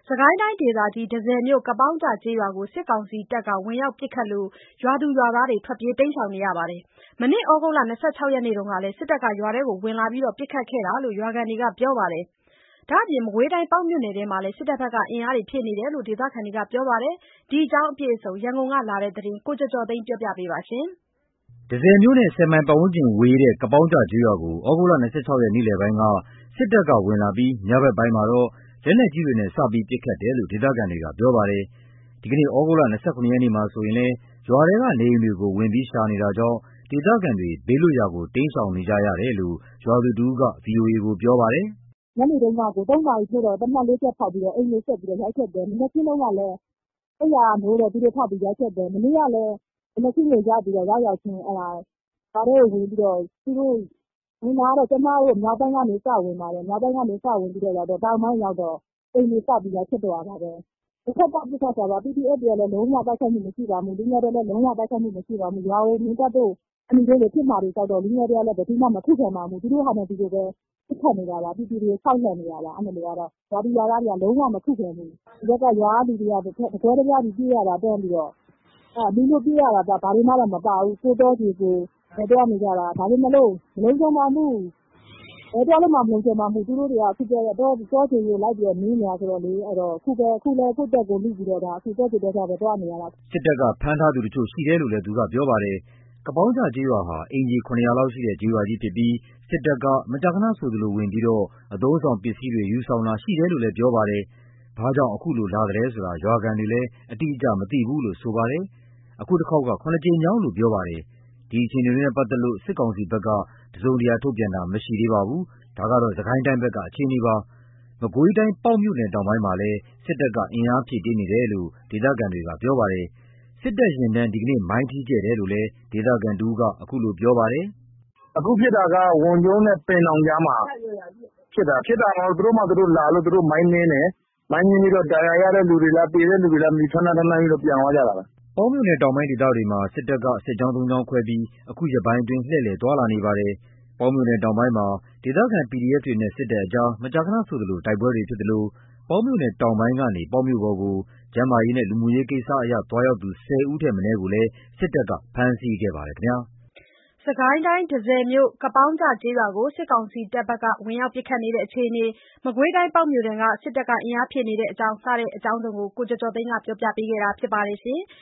။စစ်ကိုင်းတိုင်းဒေသကြီးတန့်ဆည်မြို့ကပေါင်းကျကျေးရွာကိုစစ်ကောင်စီတပ်ကဝင်ရောက်ပစ်ခတ်လို့ရွာသူရွာသားတွေထွက်ပြေးတိမ်းရှောင်နေရပါတယ်။မနေ့ဩဂုတ်လ26ရက်နေ့ကလည်းစစ်တပ်ကရွာထဲဝင်လာပြီးပစ်ခတ်ခဲ့တာလို့ရွာခံတွေကပြောပါတယ်။ဒါ့အပြင်မကွေးတိုင်းပေါက်မြို့နယ်ထဲမှာလည်းစစ်တပ်ဘက်ကအင်အားတွေဖြည့်နေတယ်လို့ဒေသခံတွေကပြောပါတယ်။ဒီအကြောင်းအပြည့်အစုံရန်ကုန်ကလာတဲ့သတင်းကိုကျော်ကျော်သိန်းပြောပြပါမယ်။တန့်ဆည်မြို့နဲ့10 မိုင်ပတ်ဝန်းကျင်ဝေးတဲ့ကပေါင်းကျကျေးရွာကိုဩဂုတ်လ26ရက်နေ့လယ်ပိုင်းကစစ်တပ်ကဝင်လာပြီးညဘက်ပိုင်းမှာတော့လက်နက်ကြီးတွေနဲ့စပြီးပစ်ခတ်တယ်လို့ဒေသခံတွေကပြောပါတယ်။ဒီကနေ့ဩဂုတ်လ29ရက်နေ့မှာဆိုရင်လည်းရွာထဲကနေအိမ်တွေကိုဝင်ပြီးရှာနေတာကြောင့်ဒေသခံတွေဘေးလွတ်ရာကိုတိမ်းရှောင်နေကြရတယ်လို့ရွာသူတဦးက VOA ကိုပြောပါတယ်။ညနေတုန်းက3နာရီထိုးတော့တနက် 4 ချက်ဖောက်ပြီးတော့အိမ်တွေဆက်ပြီးတော့ရိုက်ချက်တယ်။မနက်ခင်းတုန်းကလည်းအိယာမိုးတော့သူတို့ဖောက်ပြီးရိုက်ချက်တယ်။မနေ့ကလည်းမနက်ခင်းကိုရပြီးတော့ရောက်ချင်းရွာထဲကိုဝင်ပြီးတော့သူတို့ဝင်လာတော့ကျမတို့မြောက်ပိုင်းကနေစဝင်ပါတယ်။မြောက်ပိုင်းကနေစဝင်ပြီးတော့တောင်ပိုင်းရောက်တော့အိမ်တွေစပြီးရိုက်ချက်တော့တာပဲ။တစ်ခါပစ်ခတ်တာပါ PDF တွေလည်းလုံးဝတိုက်ခိုက်မှုမရှိပါဘူး။လူငယ်တွေလည်းလုံးဝတိုက်ခိုက်မှုမရှိပါဘူး။ရွာကိုမြင်းတပ်တို့အမိတွေဖြစ်မှာတွေကြောက်တော့လူငယ်တွေကလည်းဘယ်သူမှမခုခံပါဘူး။သူတို့ဟာနဲ့သူတို့ပဲပစ်ခတ်နေတာပါ။ပြည်သူတွေဆောက်လှည့်နေတာပါအဲ့လိုကတော့ရွာသူရွာသားတွေကလုံးဝမခုခံဘူး။ဒီဘက်ကရွာလူတွေကတကွဲတပြားကြီးပြေးရတာတန်းပြီးတော့လူလို့ပြေးရတာဘာတွေမှတော့မပါဘူး။ကိုတော့ကြီးကိုတော့နေကြတာဒါပေမဲ့လို့မလုံးချုံပါဘူး။တော့လည်းမလုံးချုံပါဘူးသူတို့တွေကအခုတော့ချင်ကိုလိုက်ပြီးတော့နင်းနေတာဆိုတော့လေအဲ့တော့အခုလည်းကိုယ့်တက်ကိုလူပြီးတော့ဒါအခုတော့ကြတော့ပဲတော့နေရတာစစ်တပ်ကဖမ်းထားသူတချို့ရှိတယ်လို့လည်းသူကပြောပါတယ်။ကပေါင်းကျကျေးရွာဟာအင်ဂျီ900လောက်ရှိတဲ့ကျေးရွာကြီးဖြစ်ပြီးစစ်တပ်ကမကြာခဏဆိုသလိုဝင်ပြီးတော့အသုံးဆောင်ပစ္စည်းတွေယူဆောင်တာရှိတယ်လို့လည်းပြောပါတယ်။ဘာကြောင့်အခုလိုလာတယ်ဆိုတာရွာခံတွေလည်းအတိအကျမသိဘူးလို့ဆိုပါတယ်။အခုတစ်ခေါက်က9ကြိမ်မြောက်လို့ပြောပါတယ်။ဒီအခြေအနေတွေနဲ့ပတ်သက်လို့စစ်ကောင်စီဘက်ကတစုံတရာထုတ်ပြန်တာမရှိသေးပါဘူး။ဒါကတော့စစ်ကိုင်းတိုင်းဘက်ကအခြေအနေပါ။မကွေးတိုင်းပေါက်မြို့နယ်တောင်ပိုင်းမှာလည်းစစ်တပ်ကအင်အားဖြည့်တင်းနေတယ်လို့ဒေသခံတွေကပြောပါတယ်။စစ်တပ်ရင်တန်းဒီကနေ့မိုင်းထီးကျဲတယ်လို့လည်းဒေသခံတဦးကအခုလိုပြောပါတယ်။အခုဖြစ်တာကဝန်ကျုံးနဲ့ပင်တောင်ကြားမှာဖြစ်တာတော့သူတို့မှသူတို့လာလို့သူတို့မိုင်းနင်းတယ်။မိုင်းနင်းပြီးတော့ဒဏ်ရာရတဲ့လူတွေလားသေတဲ့လူတွေလားထမ်းပြီးတော့ပြန်သွားကြတာပဲ။ပေါက်မြို့နယ်တောင်ပိုင်းဒေသတွေမှာစစ်တပ်ကစစ်ကြောင်း3ကြောင်းခွဲပြီးအခုရက်ပိုင်းအတွင်းလှည့်လည်သွားလာနေပါတယ်။ပေါက်မြို့နယ်တောင်ပိုင်းမှာဒေသခံ PDF တွေနဲ့စစ်တပ်အကြားမကြာခဏဆိုသလိုတိုက်ပွဲတွေဖြစ်သလိုပေါက်မြို့နယ်တောင်ပိုင်းကနေပေါက်မြို့ပေါ်ကိုကျန်းမာရေးနဲ့လူမှုရေးကိစ္စအရသွားရောက်သူ10ဦးထက်မနည်းကိုလည်းစစ်တပ်ကဖမ်းဆီးခဲ့ပါတယ်ခင်ဗျာ။စစ်ကိုင်းတိုင်းတန့်ဆည်မြို့ကပေါင်းကျကျေးရွာကိုစစ်ကောင်စီတပ်ဘက်ကဝင်ရောက်ပစ်ခတ်နေတဲ့အခြေအနေမကွေးတိုင်းပေါက်မြို့နယ်ကစစ်တပ်ကအင်အားဖြည့်နေတဲ့အကြောင်းစတဲ့အကြောင်းစုံကိုကိုကျော်ကျော်သိန်းကပြောပြပေးခဲ့တာဖြစ်ပါတယ်။